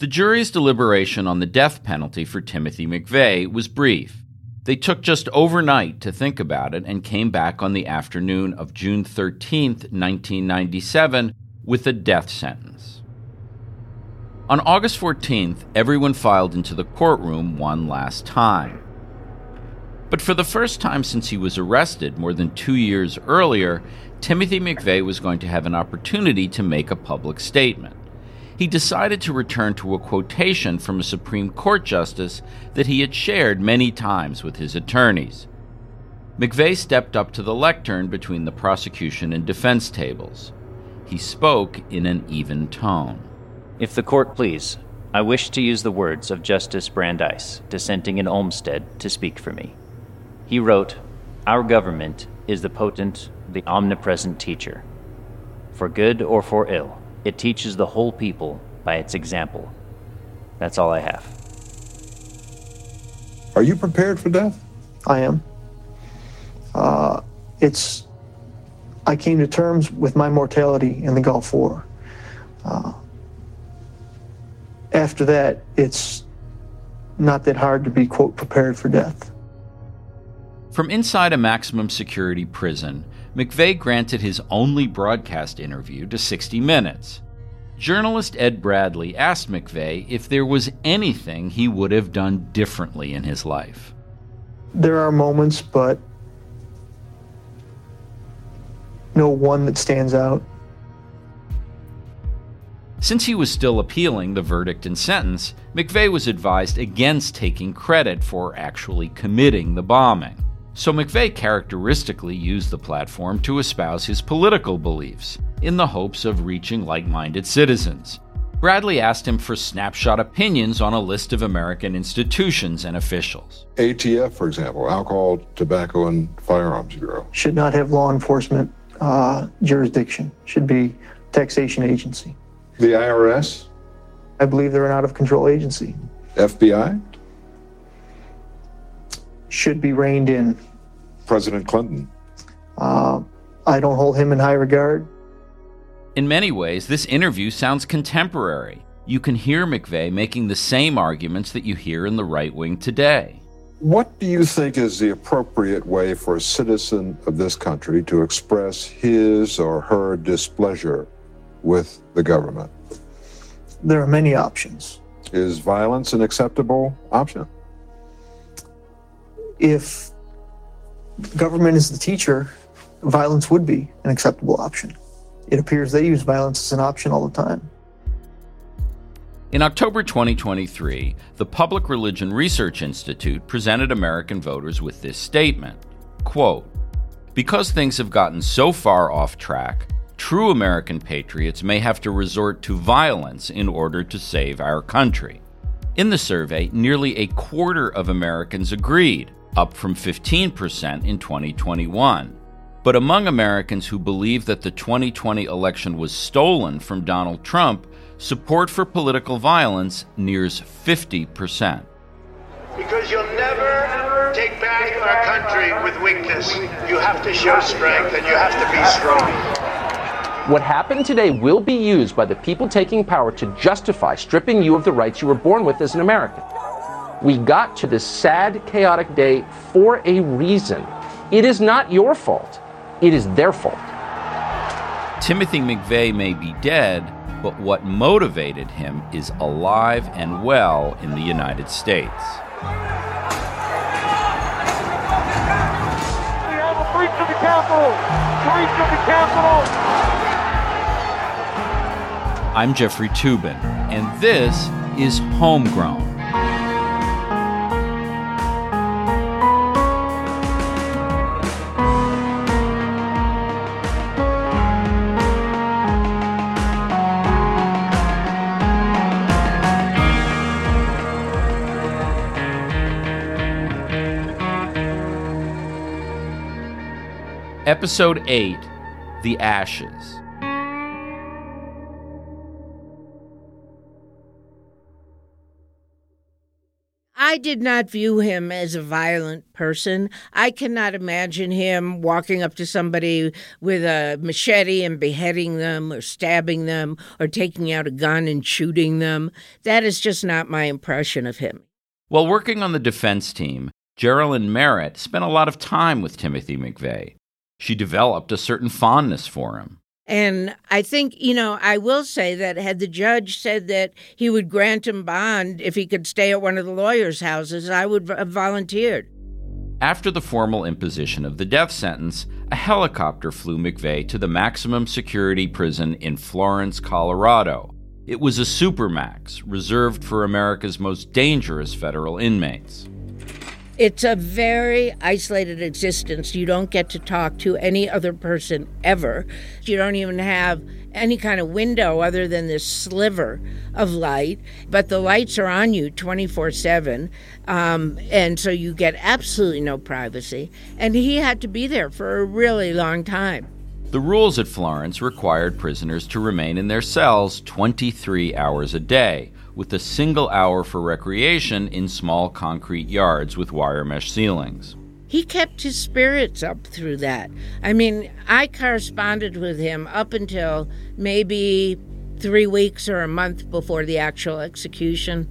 The jury's deliberation on the death penalty for Timothy McVeigh was brief. They took just overnight to think about it and came back on the afternoon of June 13, 1997, with a death sentence. On August 14th, everyone filed into the courtroom one last time. But for the first time since he was arrested more than 2 years earlier, Timothy McVeigh was going to have an opportunity to make a public statement. He decided to return to a quotation from a Supreme Court justice that he had shared many times with his attorneys. McVeigh stepped up to the lectern between the prosecution and defense tables. He spoke in an even tone. If the court please, I wish to use the words of Justice Brandeis, dissenting in Olmsted, to speak for me. He wrote, "Our government is the potent, the omnipresent teacher. For good or for ill, it teaches the whole people by its example." That's all I have. Are you prepared for death? I am. I came to terms with my mortality in the Gulf War. After that, it's not that hard to be, quote, prepared for death. From inside a maximum security prison, McVeigh granted his only broadcast interview to 60 Minutes. Journalist Ed Bradley asked McVeigh if there was anything he would have done differently in his life. There are moments, but no one that stands out. Since he was still appealing the verdict and sentence, McVeigh was advised against taking credit for actually committing the bombing. So McVeigh characteristically used the platform to espouse his political beliefs, in the hopes of reaching like-minded citizens. Bradley asked him for snapshot opinions on a list of American institutions and officials. ATF, for example, Alcohol, Tobacco, and Firearms Bureau. Should not have law enforcement jurisdiction. Should be taxation agency. The IRS? I believe they're an out-of-control agency. FBI? Should be reined in. President Clinton? I don't hold him in high regard. In many ways, this interview sounds contemporary. You can hear McVeigh making the same arguments that you hear in the right wing today. What do you think is the appropriate way for a citizen of this country to express his or her displeasure with the government? There are many options. Is violence an acceptable option? If government is the teacher, violence would be an acceptable option. It appears they use violence as an option all the time. In October 2023, the Public Religion Research Institute presented American voters with this statement, quote, "Because things have gotten so far off track, true American patriots may have to resort to violence in order to save our country." In the survey, nearly a quarter of Americans agreed, up from 15% in 2021. But among Americans who believe that the 2020 election was stolen from Donald Trump, support for political violence nears 50%. Because you'll never take back our country with weakness. You have to show strength and you have to be strong. What happened today will be used by the people taking power to justify stripping you of the rights you were born with as an American. We got to this sad, chaotic day for a reason. It is not your fault. It is their fault. Timothy McVeigh may be dead, but what motivated him is alive and well in the United States. We have a breach of the Capitol! Breach of the Capitol! I'm Jeffrey Toobin, and this is Homegrown. Episode 8, The Ashes. I I did not view him as a violent person. I cannot imagine him walking up to somebody with a machete and beheading them or stabbing them or taking out a gun and shooting them. That is just not my impression of him. While working on the defense team, Geraldine Merritt spent a lot of time with Timothy McVeigh. She developed a certain fondness for him. And I think, I will say that had the judge said that he would grant him bond if he could stay at one of the lawyers' houses, I would have volunteered. After the formal imposition of the death sentence, a helicopter flew McVeigh to the maximum security prison in Florence, Colorado. It was a supermax reserved for America's most dangerous federal inmates. It's a very isolated existence. You don't get to talk to any other person ever. You don't even have any kind of window other than this sliver of light. But the lights are on you 24/7, and so you get absolutely no privacy. And he had to be there for a really long time. The rules at Florence required prisoners to remain in their cells 23 hours a day, with a single hour for recreation in small concrete yards with wire mesh ceilings. He kept his spirits up through that. I mean, I corresponded with him up until maybe 3 weeks or a month before the actual execution.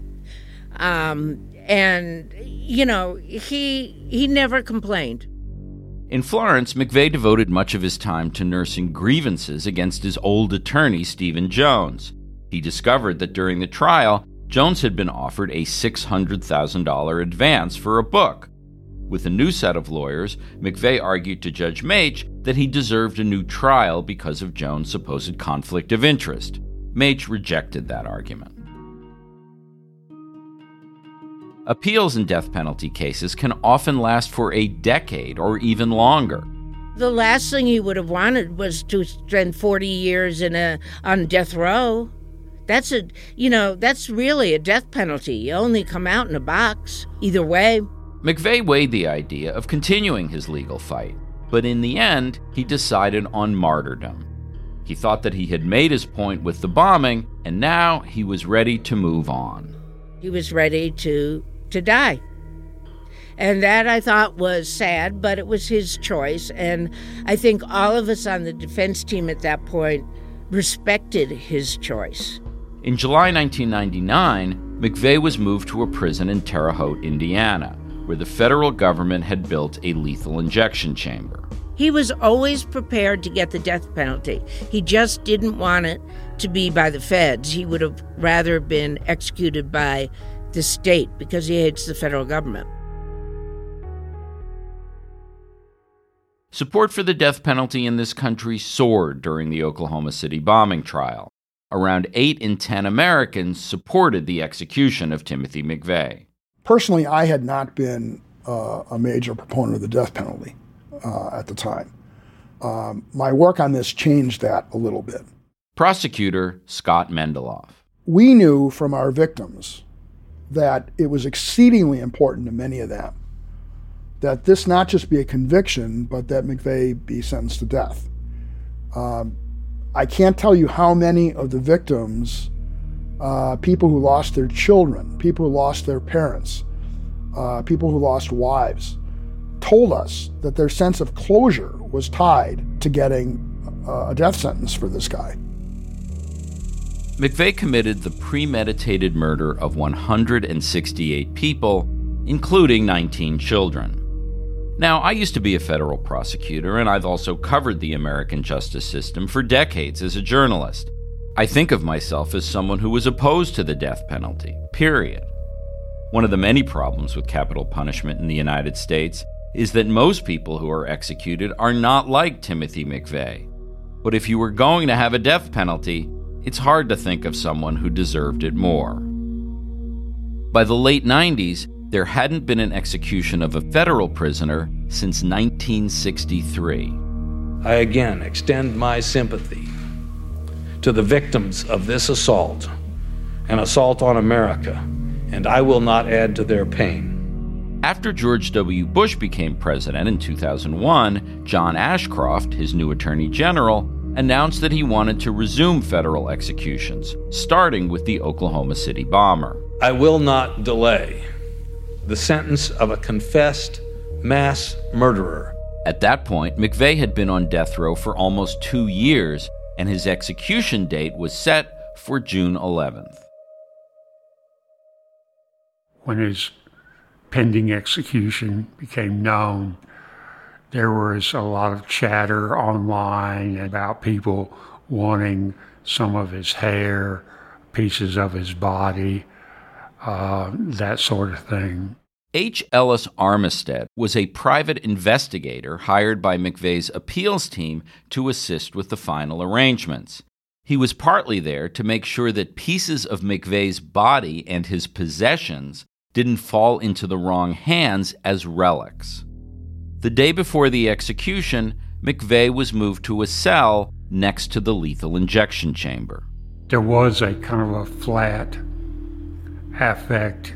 He never complained. In Florence, McVeigh devoted much of his time to nursing grievances against his old attorney, Stephen Jones. He discovered that during the trial, Jones had been offered a $600,000 advance for a book. With a new set of lawyers, McVeigh argued to Judge Mach that he deserved a new trial because of Jones' supposed conflict of interest. Mach rejected that argument. Appeals in death penalty cases can often last for a decade or even longer. The last thing he would have wanted was to spend 40 years on death row. That's really a death penalty. You only come out in a box, either way. McVeigh weighed the idea of continuing his legal fight, but in the end, he decided on martyrdom. He thought that he had made his point with the bombing, and now he was ready to move on. He was ready to die. And that, I thought, was sad, but it was his choice. And I think all of us on the defense team at that point respected his choice. In July 1999, McVeigh was moved to a prison in Terre Haute, Indiana, where the federal government had built a lethal injection chamber. He was always prepared to get the death penalty. He just didn't want it to be by the feds. He would have rather been executed by the state because he hates the federal government. Support for the death penalty in this country soared during the Oklahoma City bombing trial. Around 8 in 10 Americans supported the execution of Timothy McVeigh. Personally, I had not been a major proponent of the death penalty at the time. My work on this changed that a little bit. Prosecutor Scott Mendeloff. We knew from our victims that it was exceedingly important to many of them that this not just be a conviction, but that McVeigh be sentenced to death. I can't tell you how many of the victims, people who lost their children, people who lost their parents, people who lost wives, told us that their sense of closure was tied to getting a death sentence for this guy. McVeigh committed the premeditated murder of 168 people, including 19 children. Now, I used to be a federal prosecutor, and I've also covered the American justice system for decades as a journalist. I think of myself as someone who was opposed to the death penalty, period. One of the many problems with capital punishment in the United States is that most people who are executed are not like Timothy McVeigh. But if you were going to have a death penalty, it's hard to think of someone who deserved it more. By the late 90s, there hadn't been an execution of a federal prisoner since 1963. I again extend my sympathy to the victims of this assault, an assault on America, and I will not add to their pain. After George W. Bush became president in 2001, John Ashcroft, his new attorney general, announced that he wanted to resume federal executions, starting with the Oklahoma City bomber. I will not delay the sentence of a confessed mass murderer. At that point, McVeigh had been on death row for almost 2 years, and his execution date was set for June 11th. When his pending execution became known, there was a lot of chatter online about people wanting some of his hair, pieces of his body, that sort of thing. H. Ellis Armistead was a private investigator hired by McVeigh's appeals team to assist with the final arrangements. He was partly there to make sure that pieces of McVeigh's body and his possessions didn't fall into the wrong hands as relics. The day before the execution, McVeigh was moved to a cell next to the lethal injection chamber. There was a kind of a flat affect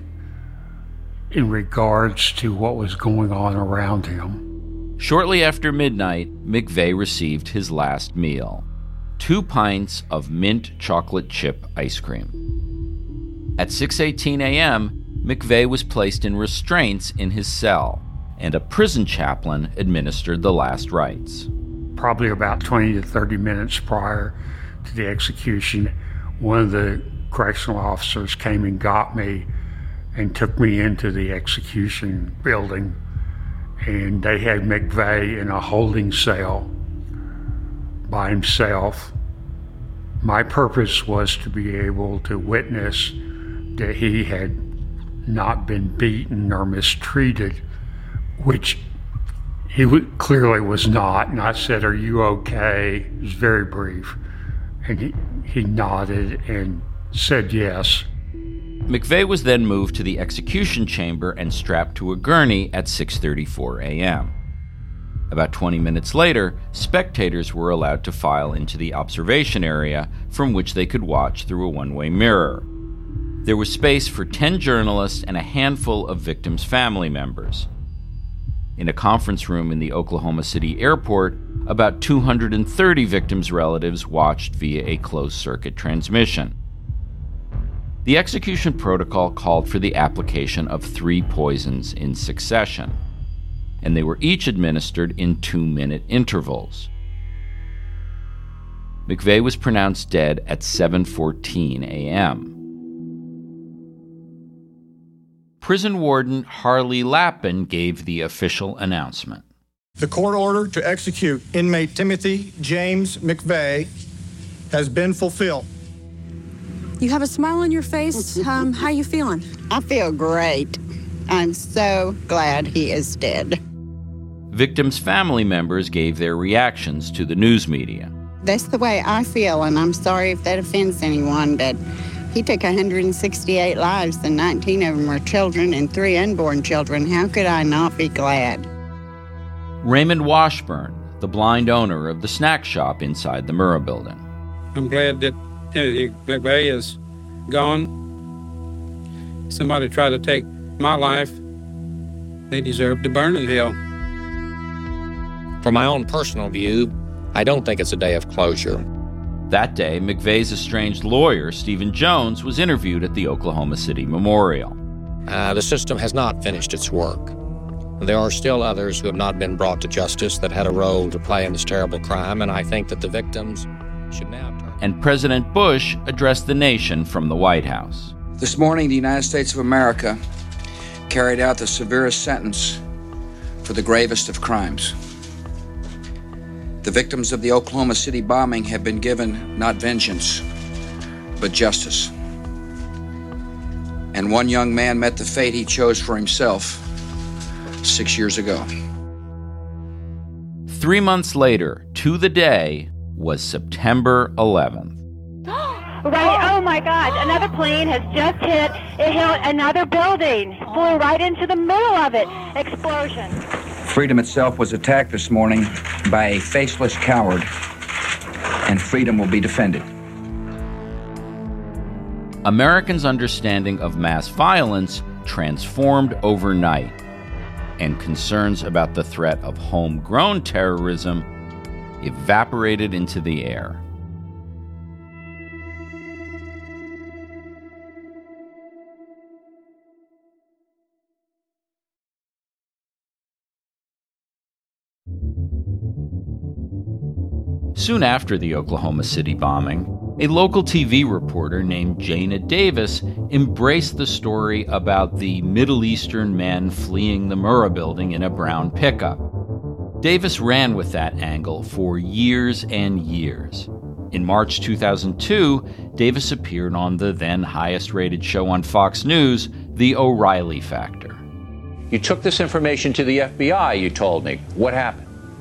in regards to what was going on around him. Shortly after midnight, McVeigh received his last meal: 2 pints of mint chocolate chip ice cream. At 6:18 a.m., McVeigh was placed in restraints in his cell, and a prison chaplain administered the last rites. Probably about 20 to 30 minutes prior to the execution, one of the correctional officers came and got me and took me into the execution building, and they had McVeigh in a holding cell by himself. My purpose was to be able to witness that he had not been beaten or mistreated, which he clearly was not. And I said, "Are you okay?" It was very brief. And he nodded and said yes. McVeigh was then moved to the execution chamber and strapped to a gurney at 6:34 a.m. About 20 minutes later, spectators were allowed to file into the observation area from which they could watch through a one-way mirror. There was space for 10 journalists and a handful of victims' family members. In a conference room in the Oklahoma City airport, about 230 victims' relatives watched via a closed-circuit transmission. The execution protocol called for the application of 3 poisons in succession, and they were each administered in 2-minute intervals. McVeigh was pronounced dead at 7:14 a.m. Prison warden Harley Lappin gave the official announcement. The court order to execute inmate Timothy James McVeigh has been fulfilled. You have a smile on your face. How you feeling? I feel great. I'm so glad he is dead. Victims' family members gave their reactions to the news media. That's the way I feel, and I'm sorry if that offends anyone, but he took 168 lives, and 19 of them were children and 3 unborn children. How could I not be glad? Raymond Washburn, the blind owner of the snack shop inside the Murrah building. I'm glad that McVeigh is gone. Somebody tried to take my life. They deserve to burn in hell. From my own personal view, I don't think it's a day of closure. That day, McVeigh's estranged lawyer, Stephen Jones, was interviewed at the Oklahoma City Memorial. The system has not finished its work. There are still others who have not been brought to justice that had a role to play in this terrible crime, and I think that the victims should now turn. And President Bush addressed the nation from the White House. This morning, the United States of America carried out the severest sentence for the gravest of crimes. The victims of the Oklahoma City bombing have been given not vengeance, but justice. And one young man met the fate he chose for himself 6 years ago. 3 months later, to the day, was September 11th. Right, oh my God, another plane has just hit another building, flew right into the middle of it. Explosion. Freedom itself was attacked this morning by a faceless coward, and freedom will be defended. Americans' understanding of mass violence transformed overnight, and concerns about the threat of homegrown terrorism evaporated into the air. Soon after the Oklahoma City bombing, a local TV reporter named Jana Davis embraced the story about the Middle Eastern men fleeing the Murrah building in a brown pickup. Davis ran with that angle for years and years. In March 2002, Davis appeared on the then highest-rated show on Fox News, The O'Reilly Factor. You took this information to the FBI, you told me. What happened?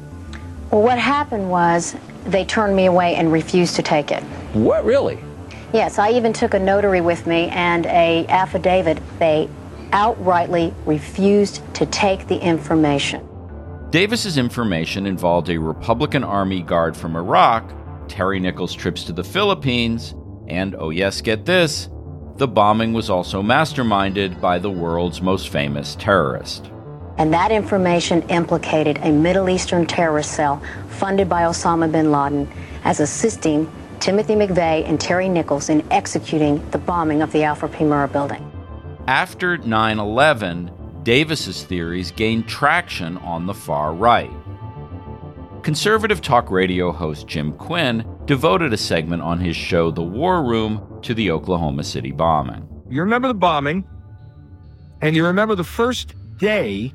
Well, what happened was they turned me away and refused to take it. What, really? Yes, I even took a notary with me and a affidavit. They outrightly refused to take the information. Davis's information involved a Republican Army guard from Iraq, Terry Nichols' trips to the Philippines, and, oh yes, get this, the bombing was also masterminded by the world's most famous terrorist. And that information implicated a Middle Eastern terrorist cell funded by Osama bin Laden as assisting Timothy McVeigh and Terry Nichols in executing the bombing of the Alfred P. Murrah building. After 9/11, Davis's theories gained traction on the far right. Conservative talk radio host Jim Quinn devoted a segment on his show The War Room to the Oklahoma City bombing. You remember the bombing, and you remember the first day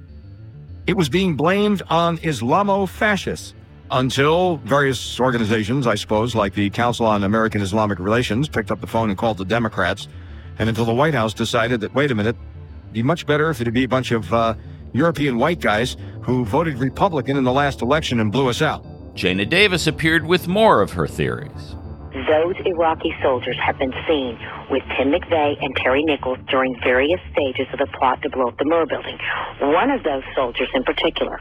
it was being blamed on Islamo-fascists until various organizations, I suppose, like the Council on American Islamic Relations, picked up the phone and called the Democrats, and until the White House decided that, wait a minute, it'd be much better if it'd be a bunch of European white guys who voted Republican in the last election and blew us out. Jana Davis appeared with more of her theories. Those Iraqi soldiers have been seen with Tim McVeigh and Terry Nichols during various stages of the plot to blow up the Murrah building. One of those soldiers in particular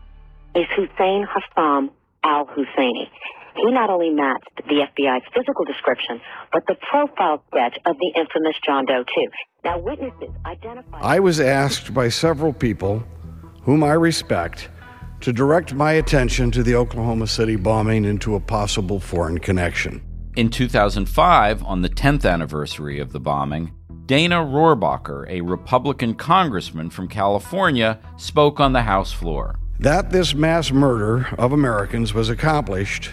is Hussein Hassam al-Husseini. He not only matched the FBI's physical description, but the profile sketch of the infamous John Doe, too. Now, witnesses identified... I was asked by several people, whom I respect, to direct my attention to the Oklahoma City bombing into a possible foreign connection. In 2005, on the 10th anniversary of the bombing, Dana Rohrabacher, a Republican congressman from California, spoke on the House floor. That this mass murder of Americans was accomplished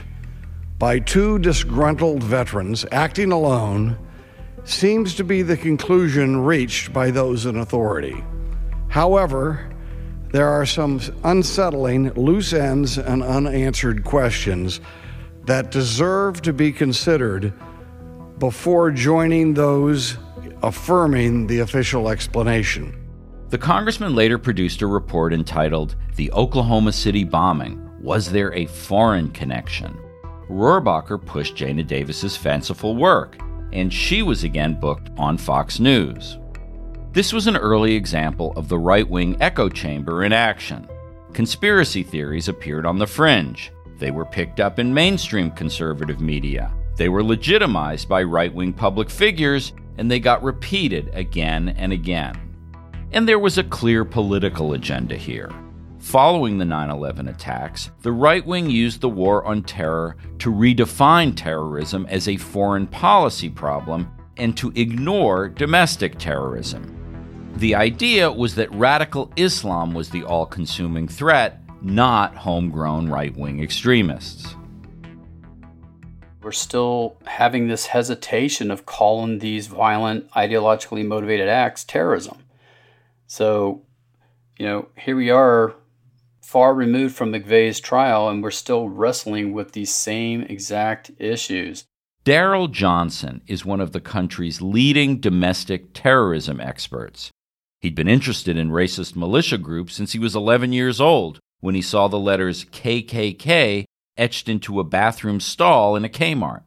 by two disgruntled veterans acting alone seems to be the conclusion reached by those in authority. However, there are some unsettling loose ends and unanswered questions that deserve to be considered before joining those affirming the official explanation. The congressman later produced a report entitled The Oklahoma City Bombing. Was there a foreign connection? Rohrabacher pushed Jana Davis's fanciful work, and she was again booked on Fox News. This was an early example of the right-wing echo chamber in action. Conspiracy theories appeared on the fringe. They were picked up in mainstream conservative media. They were legitimized by right-wing public figures, and they got repeated again and again. And there was a clear political agenda here. Following the 9/11 attacks, the right wing used the war on terror to redefine terrorism as a foreign policy problem and to ignore domestic terrorism. The idea was that radical Islam was the all-consuming threat, not homegrown right-wing extremists. We're still having this hesitation of calling these violent, ideologically motivated acts terrorism. So, here we are, far removed from McVeigh's trial, and we're still wrestling with these same exact issues. Daryl Johnson is one of the country's leading domestic terrorism experts. He'd been interested in racist militia groups since he was 11 years old, when he saw the letters KKK etched into a bathroom stall in a Kmart.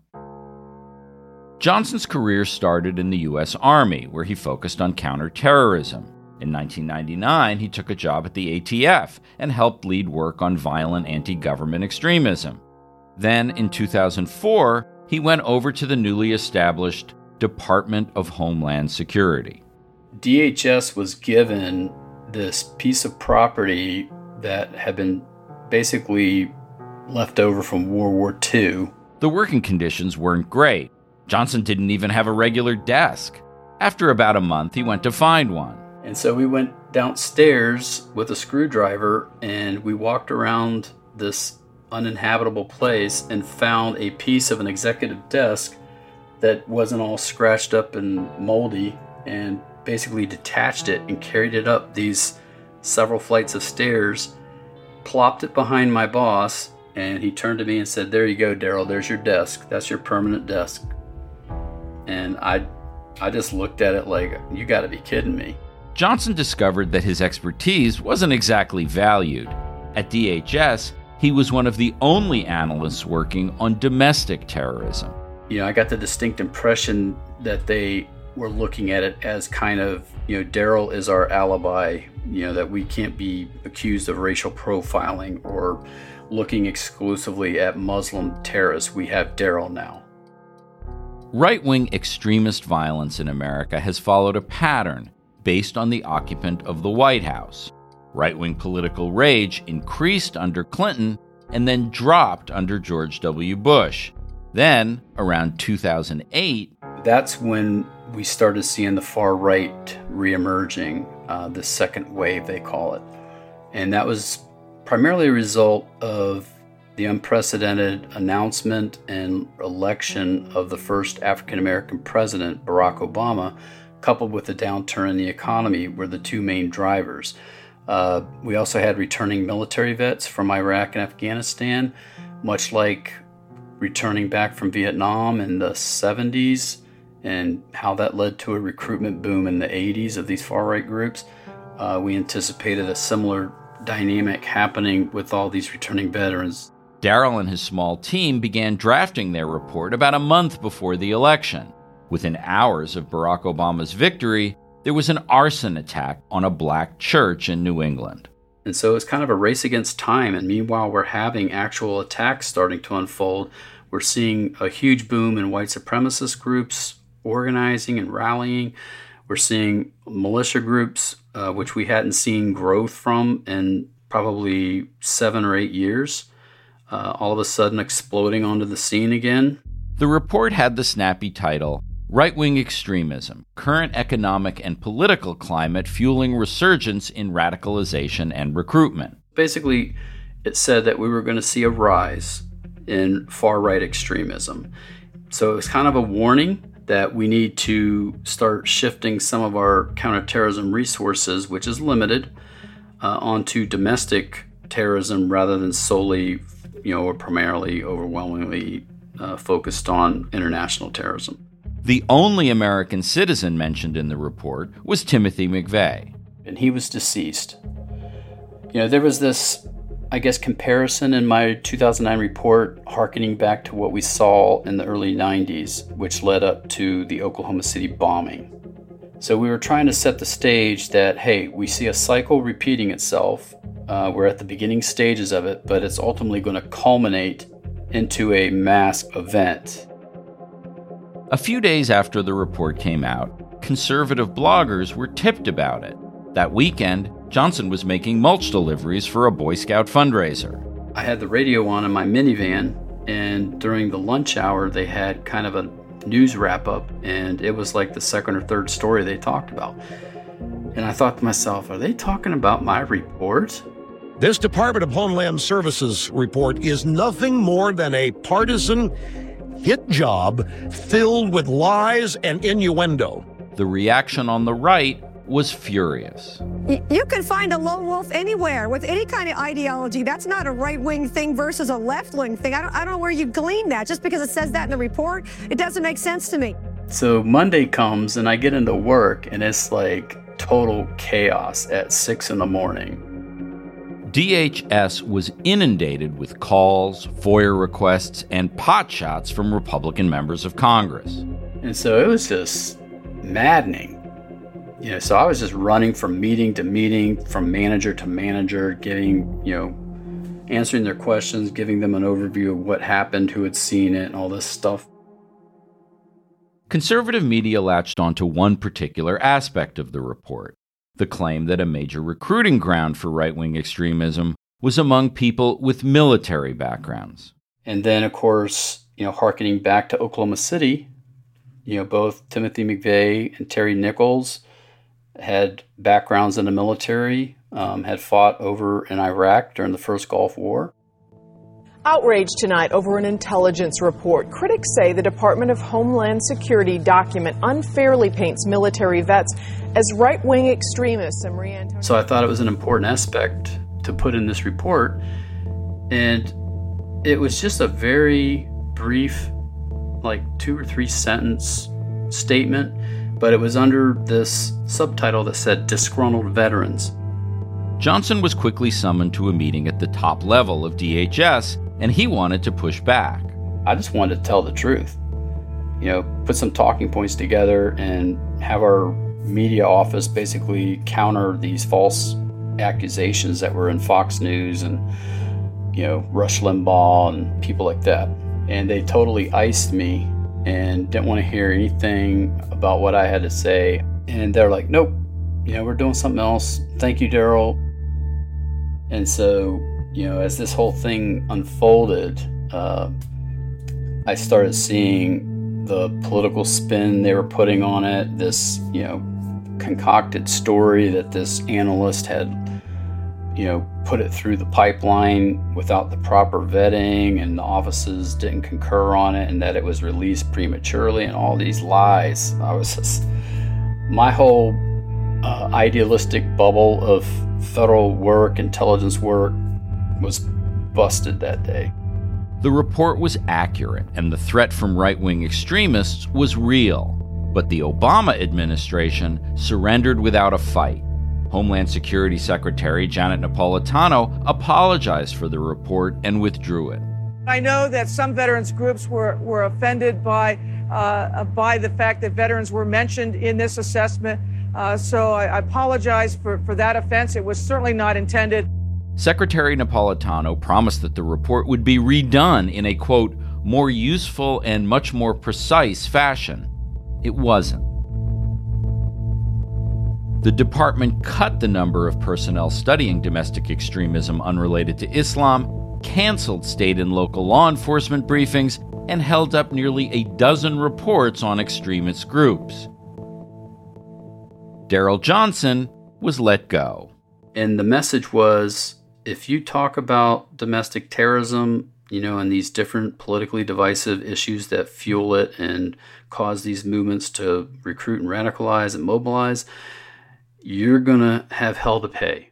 Johnson's career started in the U.S. Army, where he focused on counterterrorism. In 1999, he took a job at the ATF and helped lead work on violent anti-government extremism. Then, in 2004, he went over to the newly established Department of Homeland Security. DHS was given this piece of property that had been basically left over from World War II. The working conditions weren't great. Johnson didn't even have a regular desk. After about a month, he went to find one. And so we went downstairs with a screwdriver and we walked around this uninhabitable place and found a piece of an executive desk that wasn't all scratched up and moldy, and basically detached it and carried it up these several flights of stairs, plopped it behind my boss, and he turned to me and said, "There you go, Daryl, there's your desk. That's your permanent desk." And I just looked at it like, you gotta be kidding me. Johnson discovered that his expertise wasn't exactly valued. At DHS, he was one of the only analysts working on domestic terrorism. I got the distinct impression that they were looking at it as kind of, Daryl is our alibi, that we can't be accused of racial profiling or looking exclusively at Muslim terrorists. We have Daryl now. Right-wing extremist violence in America has followed a pattern based on the occupant of the White House. Right-wing political rage increased under Clinton and then dropped under George W. Bush. Then, around 2008, that's when we started seeing the far right reemerging, the second wave, they call it. And that was primarily a result of the unprecedented announcement and election of the first African-American president, Barack Obama, coupled with the downturn in the economy were the two main drivers. We also had returning military vets from Iraq and Afghanistan, much like returning back from Vietnam in the 70s, and how that led to a recruitment boom in the 80s of these far-right groups. We anticipated a similar dynamic happening with all these returning veterans. Daryl and his small team began drafting their report about a month before the election. Within hours of Barack Obama's victory, there was an arson attack on a black church in New England. And so it's kind of a race against time, and meanwhile we're having actual attacks starting to unfold. We're seeing a huge boom in white supremacist groups organizing and rallying. We're seeing militia groups, which we hadn't seen growth from in probably 7 or 8 years, all of a sudden exploding onto the scene again. The report had the snappy title, Right-Wing Extremism, Current Economic and Political Climate Fueling Resurgence in Radicalization and Recruitment. Basically, it said that we were going to see a rise in far-right extremism. So it was kind of a warning that we need to start shifting some of our counterterrorism resources, which is limited, onto domestic terrorism rather than solely, or primarily, overwhelmingly focused on international terrorism. The only American citizen mentioned in the report was Timothy McVeigh. And he was deceased. There was this, comparison in my 2009 report, hearkening back to what we saw in the early 90s, which led up to the Oklahoma City bombing. So we were trying to set the stage that, hey, we see a cycle repeating itself. We're at the beginning stages of it, but it's ultimately going to culminate into a mass event. A few days after the report came out, conservative bloggers were tipped about it. That weekend, Johnson was making mulch deliveries for a Boy Scout fundraiser. I had the radio on in my minivan, and during the lunch hour, they had kind of a news wrap-up, and it was like the second or third story they talked about. And I thought to myself, are they talking about my report? This Department of Homeland Services report is nothing more than a partisan hit job filled with lies and innuendo. The reaction on the right was furious. You can find a lone wolf anywhere with any kind of ideology. That's not a right-wing thing versus a left-wing thing. I don't know where you glean that. Just because it says that in the report, it doesn't make sense to me. So Monday comes and I get into work and it's like total chaos at 6 a.m. DHS was inundated with calls, FOIA requests, and potshots from Republican members of Congress. And so it was just maddening. So I was just running from meeting to meeting, from manager to manager, answering their questions, giving them an overview of what happened, who had seen it, and all this stuff. Conservative media latched onto one particular aspect of the report, the claim that a major recruiting ground for right-wing extremism was among people with military backgrounds. And then, of course, hearkening back to Oklahoma City, both Timothy McVeigh and Terry Nichols had backgrounds in the military, had fought over in Iraq during the first Gulf War. Outrage tonight over an intelligence report. Critics say the Department of Homeland Security document unfairly paints military vets as right-wing extremists. And so I thought it was an important aspect to put in this report. And it was just a very brief, like 2 or 3 sentence statement, but it was under this subtitle that said disgruntled veterans. Johnson was quickly summoned to a meeting at the top level of DHS, and he wanted to push back. I just wanted to tell the truth. Put some talking points together and have our media office basically counter these false accusations that were in Fox News and, Rush Limbaugh and people like that. And they totally iced me and didn't want to hear anything about what I had to say. And they're like, nope, we're doing something else. Thank you, Daryl. And so, as this whole thing unfolded, I started seeing the political spin they were putting on it, this, concocted story that this analyst had, put it through the pipeline without the proper vetting, and the offices didn't concur on it, and that it was released prematurely, and all these lies. My whole idealistic bubble of federal work, intelligence work, was busted that day. The report was accurate, and the threat from right-wing extremists was real. But the Obama administration surrendered without a fight. Homeland Security Secretary Janet Napolitano apologized for the report and withdrew it. I know that some veterans groups were offended by the fact that veterans were mentioned in this assessment. So I apologize for that offense. It was certainly not intended. Secretary Napolitano promised that the report would be redone in a, quote, more useful and much more precise fashion. It wasn't. The department cut the number of personnel studying domestic extremism unrelated to Islam, canceled state and local law enforcement briefings, and held up nearly a dozen reports on extremist groups. Daryl Johnson was let go. And the message was, if you talk about domestic terrorism, and these different politically divisive issues that fuel it and cause these movements to recruit and radicalize and mobilize, you're going to have hell to pay.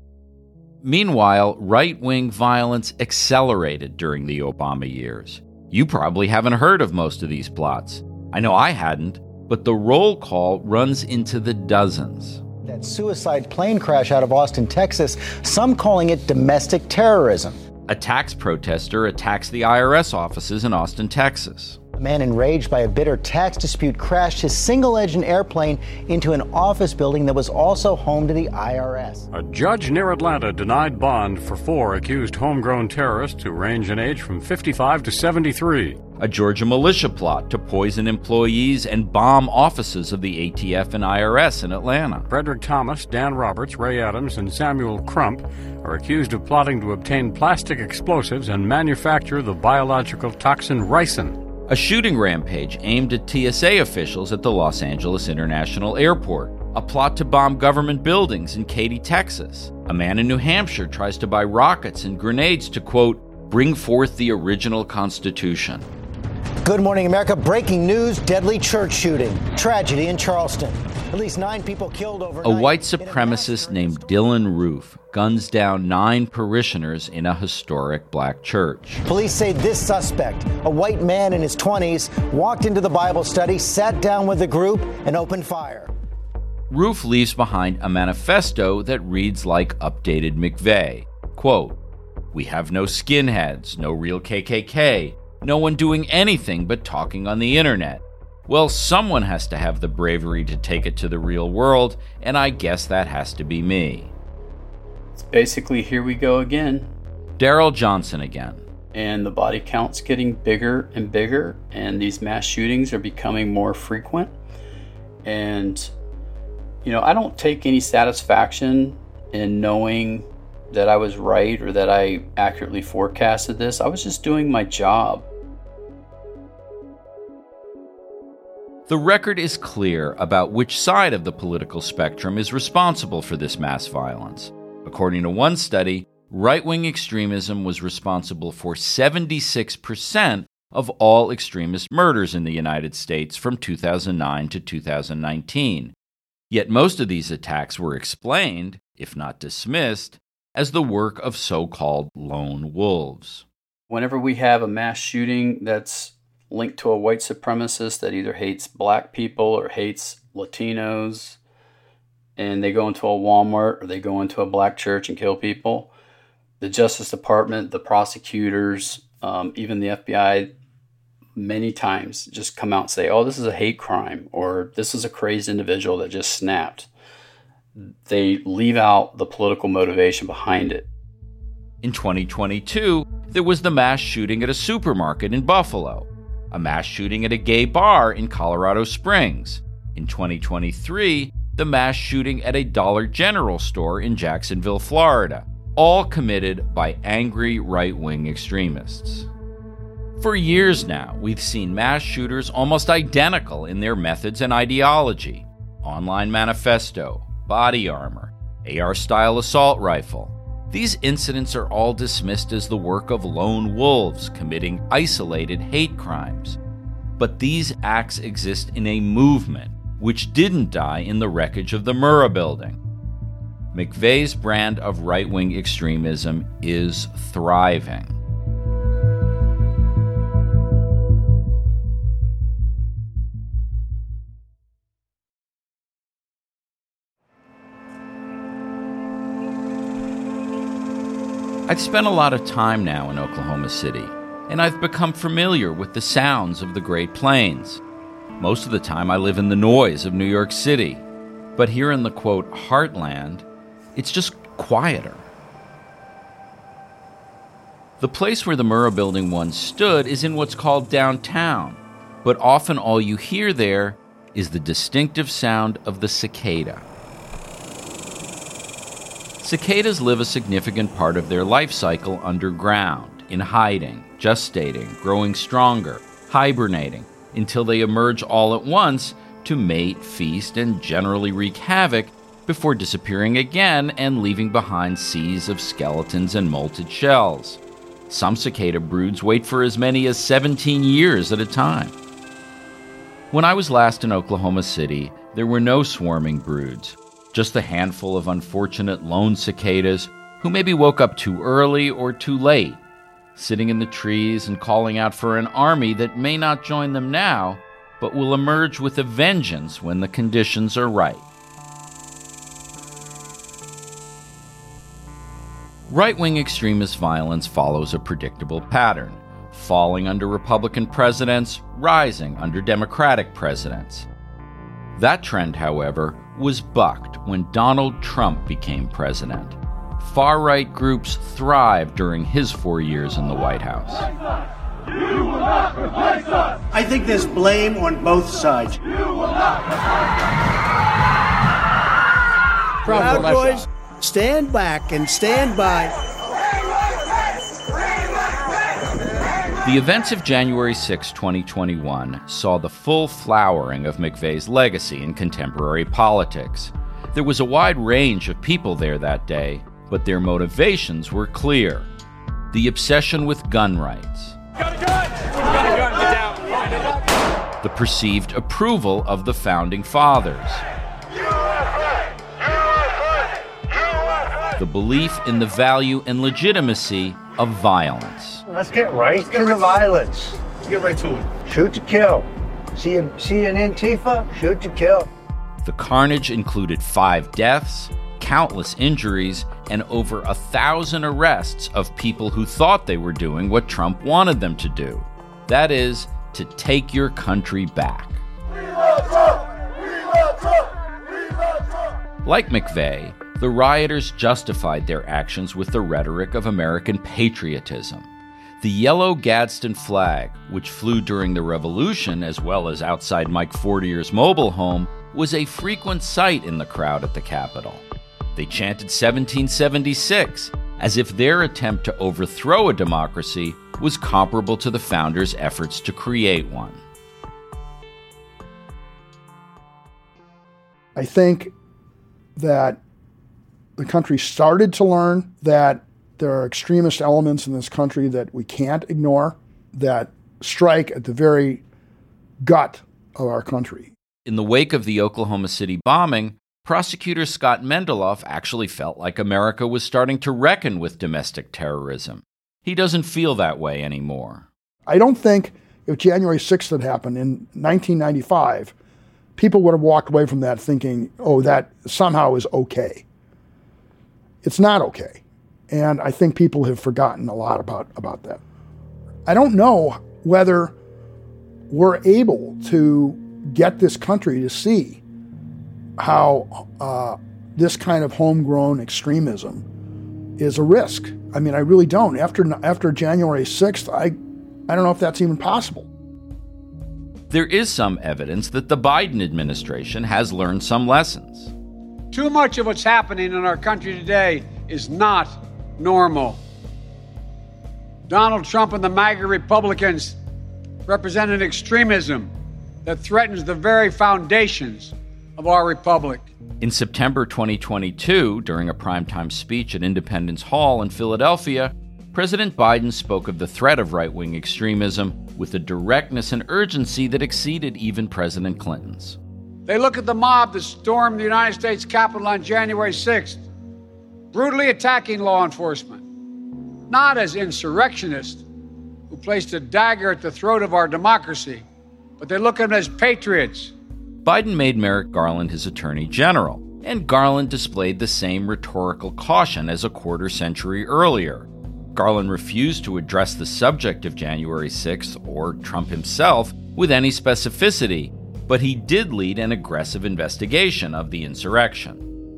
Meanwhile, right-wing violence accelerated during the Obama years. You probably haven't heard of most of these plots. I know I hadn't, but the roll call runs into the dozens. That suicide plane crash out of Austin, Texas, some calling it domestic terrorism. A tax protester attacks the IRS offices in Austin, Texas. A man enraged by a bitter tax dispute crashed his single-engine airplane into an office building that was also home to the IRS. A judge near Atlanta denied bond for 4 accused homegrown terrorists who range in age from 55 to 73. A Georgia militia plot to poison employees and bomb offices of the ATF and IRS in Atlanta. Frederick Thomas, Dan Roberts, Ray Adams, and Samuel Crump are accused of plotting to obtain plastic explosives and manufacture the biological toxin ricin. A shooting rampage aimed at TSA officials at the Los Angeles International Airport. A plot to bomb government buildings in Katy, Texas. A man in New Hampshire tries to buy rockets and grenades to, quote, bring forth the original Constitution. Good morning, America. Breaking news, deadly church shooting. Tragedy in Charleston. At least 9 people killed overnight. A white supremacist named Dylan Roof guns down 9 parishioners in a historic black church. Police say this suspect, a white man in his 20s, walked into the Bible study, sat down with the group, and opened fire. Roof leaves behind a manifesto that reads like updated McVeigh. Quote, we have no skinheads, no real KKK, no one doing anything but talking on the internet. Well, someone has to have the bravery to take it to the real world, and I guess that has to be me. It's basically, here we go again. Daryl Johnson again. And the body count's getting bigger and bigger, and these mass shootings are becoming more frequent. And, I don't take any satisfaction in knowing that I was right or that I accurately forecasted this. I was just doing my job. The record is clear about which side of the political spectrum is responsible for this mass violence. According to one study, right-wing extremism was responsible for 76% of all extremist murders in the United States from 2009 to 2019. Yet most of these attacks were explained, if not dismissed, as the work of so-called lone wolves. Whenever we have a mass shooting that's linked to a white supremacist that either hates black people or hates Latinos, and they go into a Walmart or they go into a black church and kill people, the Justice Department, the prosecutors, even the FBI, many times just come out and say, oh, this is a hate crime, or this is a crazed individual that just snapped. They leave out the political motivation behind it. In 2022, there was the mass shooting at a supermarket in Buffalo, a mass shooting at a gay bar in Colorado Springs. In 2023, the mass shooting at a Dollar General store in Jacksonville, Florida, all committed by angry right-wing extremists. For years now, we've seen mass shooters almost identical in their methods and ideology. Online manifesto, body armor, AR-style assault rifle. These incidents are all dismissed as the work of lone wolves committing isolated hate crimes. But these acts exist in a movement which didn't die in the wreckage of the Murrah building. McVeigh's brand of right-wing extremism is thriving. I've spent a lot of time now in Oklahoma City, and I've become familiar with the sounds of the Great Plains. Most of the time I live in the noise of New York City, but here in the, quote, heartland, it's just quieter. The place where the Murrah building once stood is in what's called downtown, but often all you hear there is the distinctive sound of the cicada. Cicadas live a significant part of their life cycle underground, in hiding, gestating, growing stronger, hibernating, until they emerge all at once to mate, feast, and generally wreak havoc before disappearing again and leaving behind seas of skeletons and molted shells. Some cicada broods wait for as many as 17 years at a time. When I was last in Oklahoma City, there were no swarming broods, just a handful of unfortunate lone cicadas who maybe woke up too early or too late, sitting in the trees and calling out for an army that may not join them now, but will emerge with a vengeance when the conditions are right. Right-wing extremist violence follows a predictable pattern, falling under Republican presidents, rising under Democratic presidents. That trend, however, was bucked when Donald Trump became president. Far-right groups thrived during his 4 years in the White House. You will not replace us! I think there's blame on both sides. You will not Proud Boys, stand back and stand by. The events of January 6, 2021 saw the full flowering of McVeigh's legacy in contemporary politics. There was a wide range of people there that day, but their motivations were clear. The obsession with gun rights. Got a gun! Got a gun, get down! The perceived approval of the Founding Fathers. The belief in the value and legitimacy of violence. Let's get right to the violence. Let's get right to it. Shoot to kill. See an Antifa? Shoot to kill. The carnage included 5 deaths, countless injuries, and over 1,000 arrests of people who thought they were doing what Trump wanted them to do. That is, to take your country back. We love Trump! We love Trump! We love Trump! Like McVeigh, the rioters justified their actions with the rhetoric of American patriotism. The yellow Gadsden flag, which flew during the Revolution as well as outside Mike Fortier's mobile home, was a frequent sight in the crowd at the Capitol. They chanted 1776, as if their attempt to overthrow a democracy was comparable to the founders' efforts to create one. I think that the country started to learn that there are extremist elements in this country that we can't ignore, that strike at the very gut of our country. In the wake of the Oklahoma City bombing, prosecutor Scott Mendeloff actually felt like America was starting to reckon with domestic terrorism. He doesn't feel that way anymore. I don't think if January 6th had happened in 1995, people would have walked away from that thinking, oh, that somehow is okay. It's not okay. And I think people have forgotten a lot about that. I don't know whether we're able to get this country to see how this kind of homegrown extremism is a risk. I mean, I really don't. After January 6th, I don't know if that's even possible. There is some evidence that the Biden administration has learned some lessons. Too much of what's happening in our country today is not normal. Donald Trump and the MAGA Republicans represent an extremism that threatens the very foundations of our republic. In September 2022, during a primetime speech at Independence Hall in Philadelphia, President Biden spoke of the threat of right-wing extremism with a directness and urgency that exceeded even President Clinton's. They look at the mob that stormed the United States Capitol on January 6th, brutally attacking law enforcement, not as insurrectionists who placed a dagger at the throat of our democracy, but they look at them as patriots. Biden made Merrick Garland his attorney general, and Garland displayed the same rhetorical caution as a quarter century earlier. Garland refused to address the subject of January 6th or Trump himself with any specificity, but he did lead an aggressive investigation of the insurrection.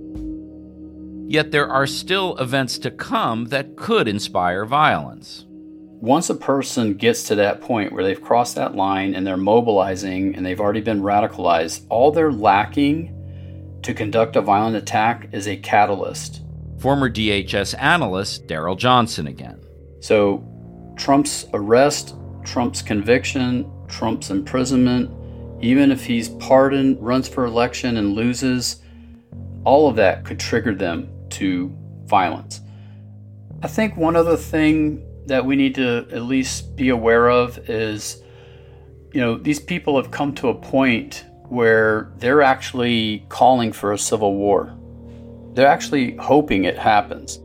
Yet there are still events to come that could inspire violence. Once a person gets to that point where they've crossed that line and they're mobilizing and they've already been radicalized, all they're lacking to conduct a violent attack is a catalyst. Former DHS analyst Daryl Johnson again. So Trump's arrest, Trump's conviction, Trump's imprisonment, even if he's pardoned, runs for election and loses, all of that could trigger them to violence. I think one other thing that we need to at least be aware of is, these people have come to a point where they're actually calling for a civil war. They're actually hoping it happens.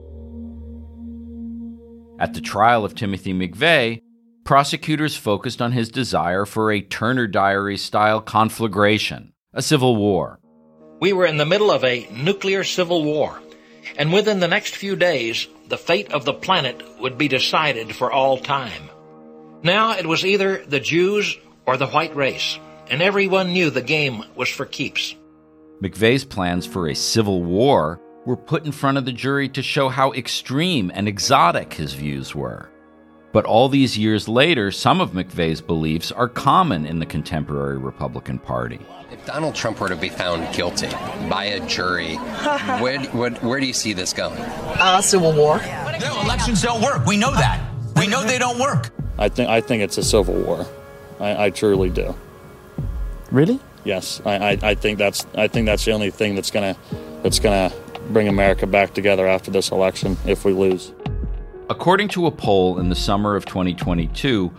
At the trial of Timothy McVeigh, prosecutors focused on his desire for a Turner Diaries-style conflagration, a civil war. We were in the middle of a nuclear civil war, and within the next few days, the fate of the planet would be decided for all time. Now it was either the Jews or the white race, and everyone knew the game was for keeps. McVeigh's plans for a civil war were put in front of the jury to show how extreme and exotic his views were. But all these years later, some of McVeigh's beliefs are common in the contemporary Republican Party. If Donald Trump were to be found guilty by a jury, where do you see this going? Civil war. No, elections don't work. We know that. We know they don't work. I think it's a civil war. I truly do. Really? Yes, I think that's the only thing that's gonna bring America back together after this election if we lose. According to a poll in the summer of 2022,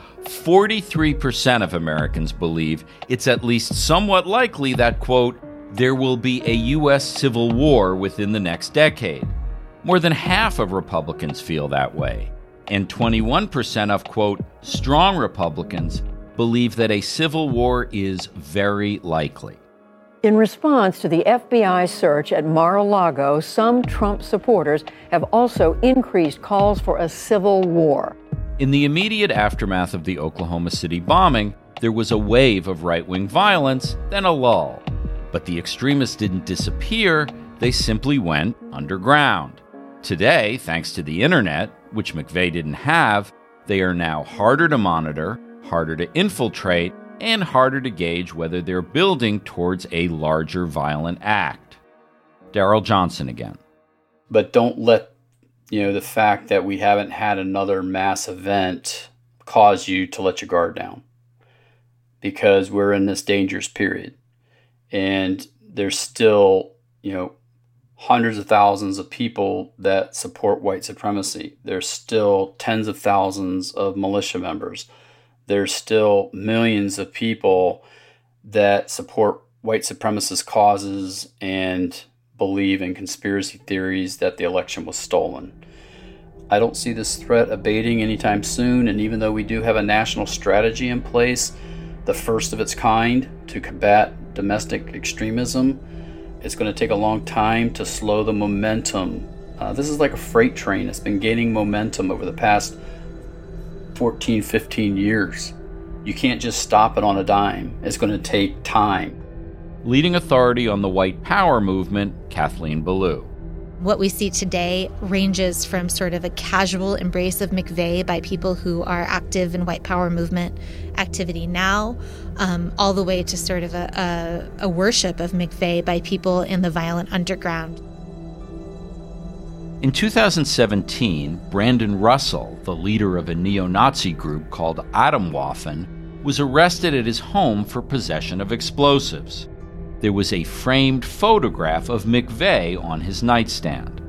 43% of Americans believe it's at least somewhat likely that, quote, there will be a U.S. civil war within the next decade. More than half of Republicans feel that way. And 21% of, quote, strong Republicans believe that a civil war is very likely. In response to the FBI search at Mar-a-Lago, some Trump supporters have also increased calls for a civil war. In the immediate aftermath of the Oklahoma City bombing, there was a wave of right-wing violence, then a lull. But the extremists didn't disappear, they simply went underground. Today, thanks to the internet, which McVeigh didn't have, they are now harder to monitor, harder to infiltrate, and harder to gauge whether they're building towards a larger violent act. Daryl Johnson again. But don't let, the fact that we haven't had another mass event cause you to let your guard down. Because we're in this dangerous period. And there's still, hundreds of thousands of people that support white supremacy. There's still tens of thousands of militia members. There's still millions of people that support white supremacist causes and believe in conspiracy theories that the election was stolen. I don't see this threat abating anytime soon, and even though we do have a national strategy in place, the first of its kind to combat domestic extremism, it's going to take a long time to slow the momentum. This is like a freight train. It's been gaining momentum over the past 14, 15 years. You can't just stop it on a dime. It's going to take time. Leading authority on the white power movement, Kathleen Belew. What we see today ranges from sort of a casual embrace of McVeigh by people who are active in white power movement activity now, all the way to sort of a worship of McVeigh by people in the violent underground. In 2017, Brandon Russell, the leader of a neo-Nazi group called Atomwaffen, was arrested at his home for possession of explosives. There was a framed photograph of McVeigh on his nightstand.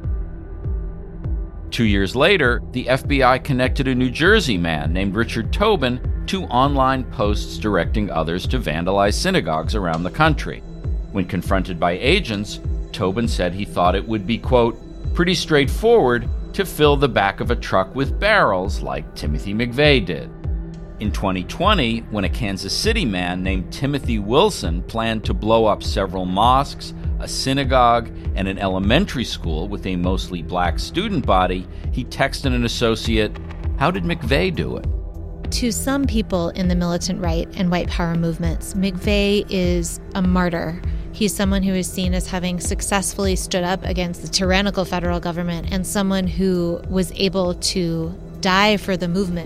2 years later, the FBI connected a New Jersey man named Richard Tobin to online posts directing others to vandalize synagogues around the country. When confronted by agents, Tobin said he thought it would be, quote, pretty straightforward to fill the back of a truck with barrels like Timothy McVeigh did. In 2020, when a Kansas City man named Timothy Wilson planned to blow up several mosques, a synagogue, and an elementary school with a mostly black student body, he texted an associate, "How did McVeigh do it?" To some people in the militant right and white power movements, McVeigh is a martyr. He's someone who is seen as having successfully stood up against the tyrannical federal government and someone who was able to die for the movement.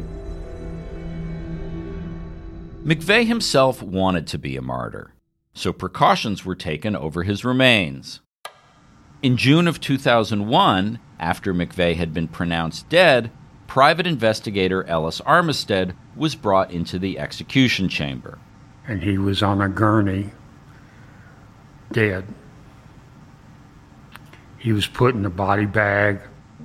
McVeigh himself wanted to be a martyr, so precautions were taken over his remains. In June of 2001, after McVeigh had been pronounced dead, private investigator Ellis Armistead was brought into the execution chamber. And he was on a gurney, dead. He was put in a body bag.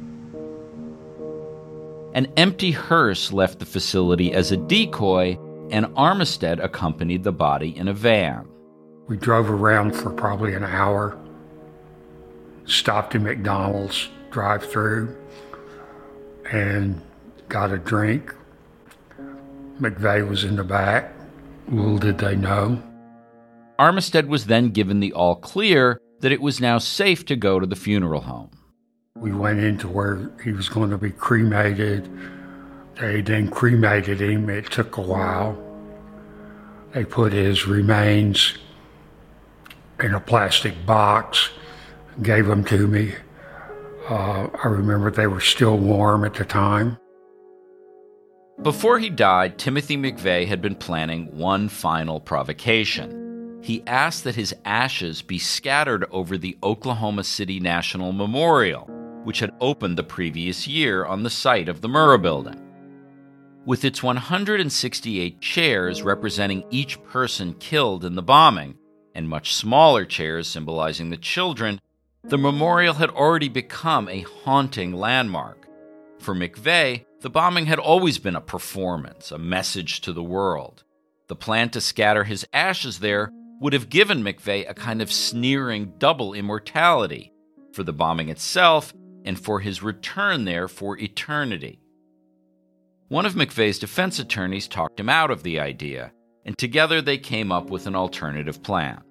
An empty hearse left the facility as a decoy, and Armistead accompanied the body in a van. We drove around for probably an hour, stopped at McDonald's drive-thru, and got a drink. McVeigh was in the back. Little did they know. Armistead was then given the all-clear that it was now safe to go to the funeral home. We went into where he was going to be cremated. They then cremated him. It took a while. They put his remains in a plastic box, gave them to me. I remember they were still warm at the time. Before he died, Timothy McVeigh had been planning one final provocation. He asked that his ashes be scattered over the Oklahoma City National Memorial, which had opened the previous year on the site of the Murrah Building. With its 168 chairs representing each person killed in the bombing, and much smaller chairs symbolizing the children, the memorial had already become a haunting landmark. For McVeigh, the bombing had always been a performance, a message to the world. The plan to scatter his ashes there would have given McVeigh a kind of sneering double immortality, for the bombing itself and for his return there for eternity. One of McVeigh's defense attorneys talked him out of the idea, and together they came up with an alternative plan.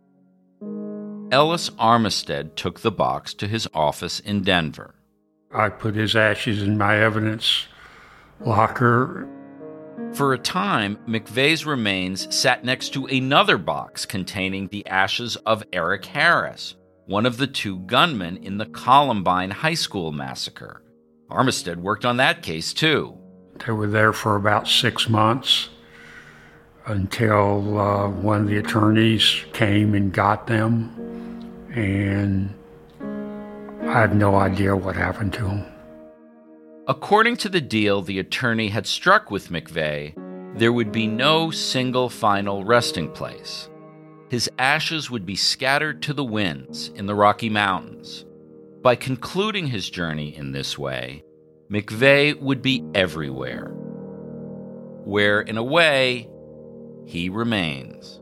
Ellis Armistead took the box to his office in Denver. I put his ashes in my evidence locker. For a time, McVeigh's remains sat next to another box containing the ashes of Eric Harris, one of the two gunmen in the Columbine High School massacre. Armistead worked on that case, too. They were there for about 6 months until one of the attorneys came and got them, and I have no idea what happened to them. According to the deal the attorney had struck with McVeigh, there would be no single final resting place. His ashes would be scattered to the winds in the Rocky Mountains, By concluding his journey in this way, McVeigh would be everywhere, where, in a way, he remains.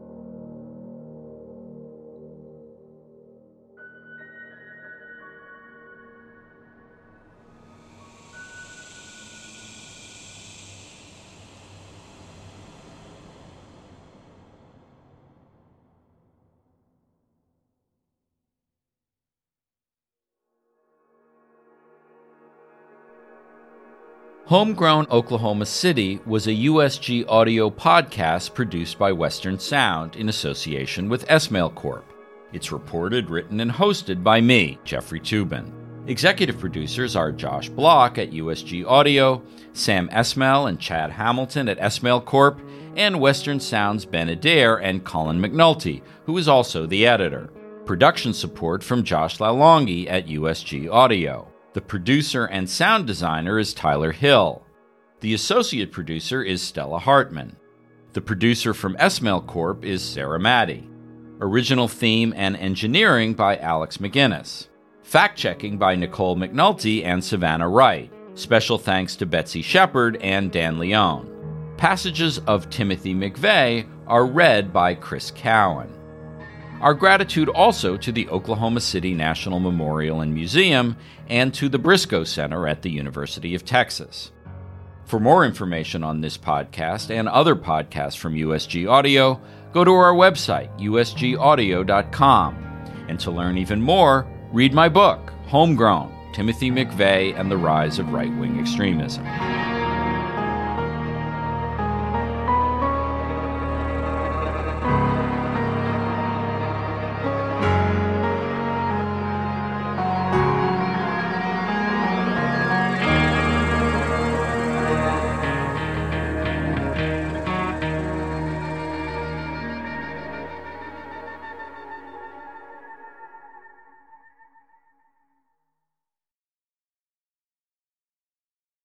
Homegrown Oklahoma City was a USG audio podcast produced by Western Sound in association with Esmail Corp. It's reported, written, and hosted by me, Jeffrey Toobin. Executive producers are Josh Block at USG Audio, Sam Esmail and Chad Hamilton at Esmail Corp., and Western Sound's Ben Adair and Colin McNulty, who is also the editor. Production support from Josh Lalongi at USG Audio. The producer and sound designer is Tyler Hill. The associate producer is Stella Hartman. The producer from Esmail Corp. is Sarah Maddy. Original theme and engineering by Alex McGinnis. Fact-checking by Nicole McNulty and Savannah Wright. Special thanks to Betsy Shepard and Dan Leone. Passages of Timothy McVeigh are read by Chris Cowan. Our gratitude also to the Oklahoma City National Memorial and Museum and to the Briscoe Center at the University of Texas. For more information on this podcast and other podcasts from USG Audio, go to our website, usgaudio.com. And to learn even more, read my book, Homegrown, Timothy McVeigh and the Rise of Right-Wing Extremism.